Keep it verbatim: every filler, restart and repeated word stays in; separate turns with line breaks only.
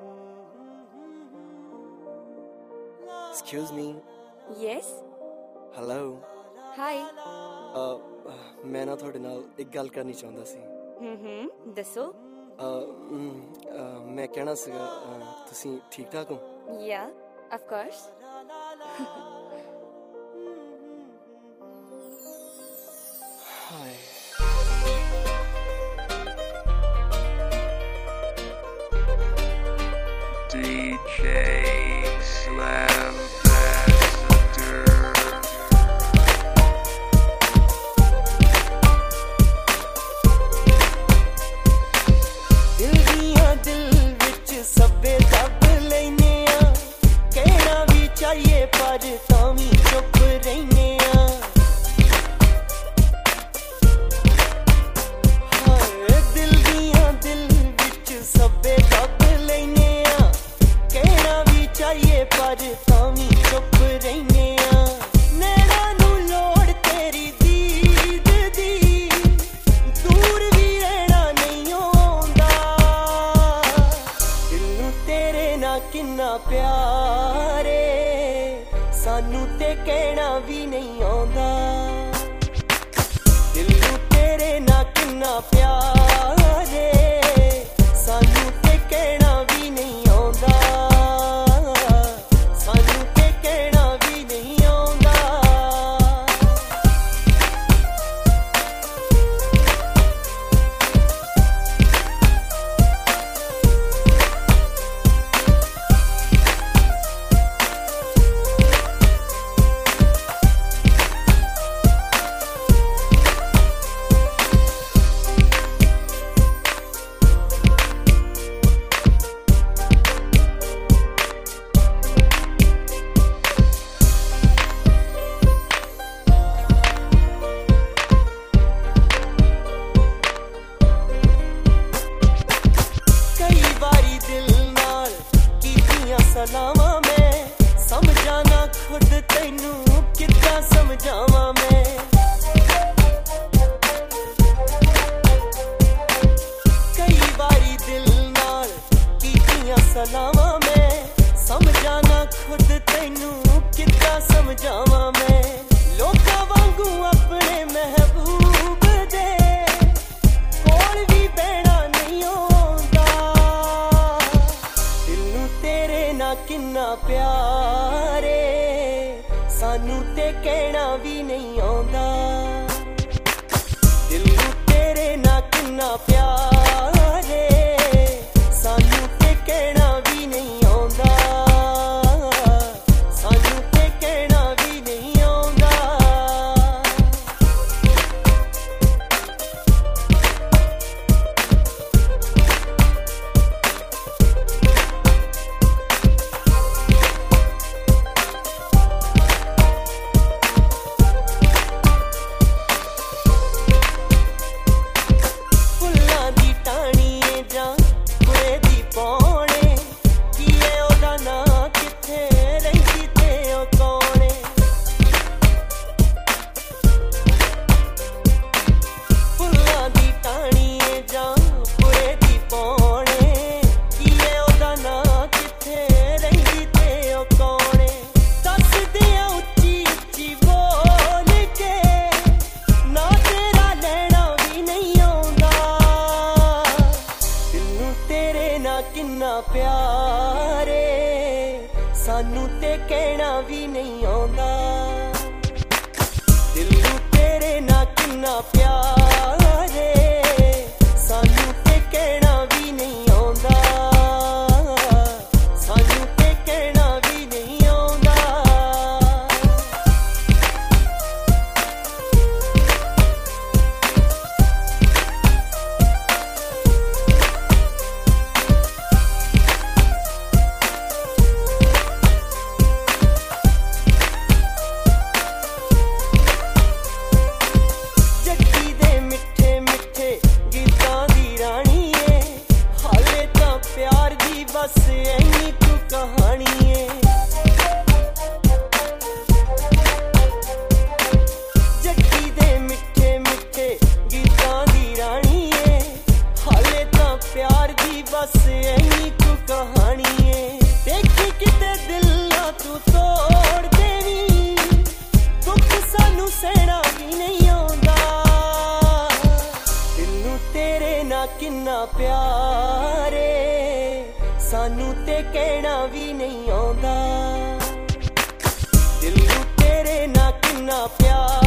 Excuse me.
Yes.
Hello.
Hi.
Uh, मैं ना थोड़े नाल एक गल करनी चाहता सी।
हम्म दसो।
uh, mm, uh, मैं कहना सीगा uh, तुसी ठीक ठाक हो?
Yeah, of course.
Hi
D J Slam Ambassador.
दिल दियां दिल विच सबे दब लैने आ, कहना भी चाहिए पर तावी चुप रहने आ। हाय दिल दियां दिल विच सबे दब लैने आ, कहना भी चाहिए पर तावी चुप रहने आ। नैना नू लोड़ तेरी दीद दी, दूर भी रहना नहीं आउंदा। दिल नू तेरे ना किन्ना प्यार ए, सानू ते कहना भी नहीं आउंदा। दिल नू तेरे ना किन्ना प्यार ए, सानू ते कहना भी नहीं आउंदा। सानू ते कहना भी नहीं आउंदा। कई बारी दिल नाल कीतियां सलावां मैं, समझा ना खुद तैनू किद्दां समझावां मैं। कई बारी दिल नाल कीतियां सलावां मैं, समझा ना खुद तैनू किद्दां समझावां मैं। लोकां वांगू अपने महबूब दे कोल भी बहना नहीं आउंदा। दिल नू तेरे ना किन्ना प्यार ए, सानू ते कहना भी नहीं आउंदा। दिल नू तेरे ना किन्ना प्यार ए, सानू ते कहना भी नहीं आउंदा। सानू ते कहना भी नहीं आउंदा। फुल्लां दी टाणीए जां कुड़े दी पौणे, कीए ओदा नां कित्थे रहिंदी ते ओ कौणे। फुल्लां दी टाणीए जां कुड़े दी पौणे, कीए ओदा नां कित्थे रहिंदी ते ओ कौणे। दसदे आ उच्ची उच्ची बोल के, ना तेरा लैना भी नहीं आउंदा। दिल नू तेरे ना किन्ना प्यार ए, सानू ते कहना भी नहीं आउंदा। दिल नू तेरे ना किन्ना प्यार ए, सानू ते कहना भी नहीं आउंदा। सानू ते कहना भी नहीं आउंदा। जग्गी दे मिठे मिठे गीतां दी रानी ए, हाले तां प्यार दी बस ऐनी कु कहानी ए। जग्गी दे मिठे मिठे गीतां दी रानी ए, हाले तां प्यार दी बस ऐनी कु कहानी है देखी किते दिल ना तू तोड़ देवी दुख सानू सहना भी नहीं आंदा दिल नू तेरे ना किन्ना प्यार है सानू ते कहना भी नहीं आंदा दिल नू तेरे ना किन्ना प्यार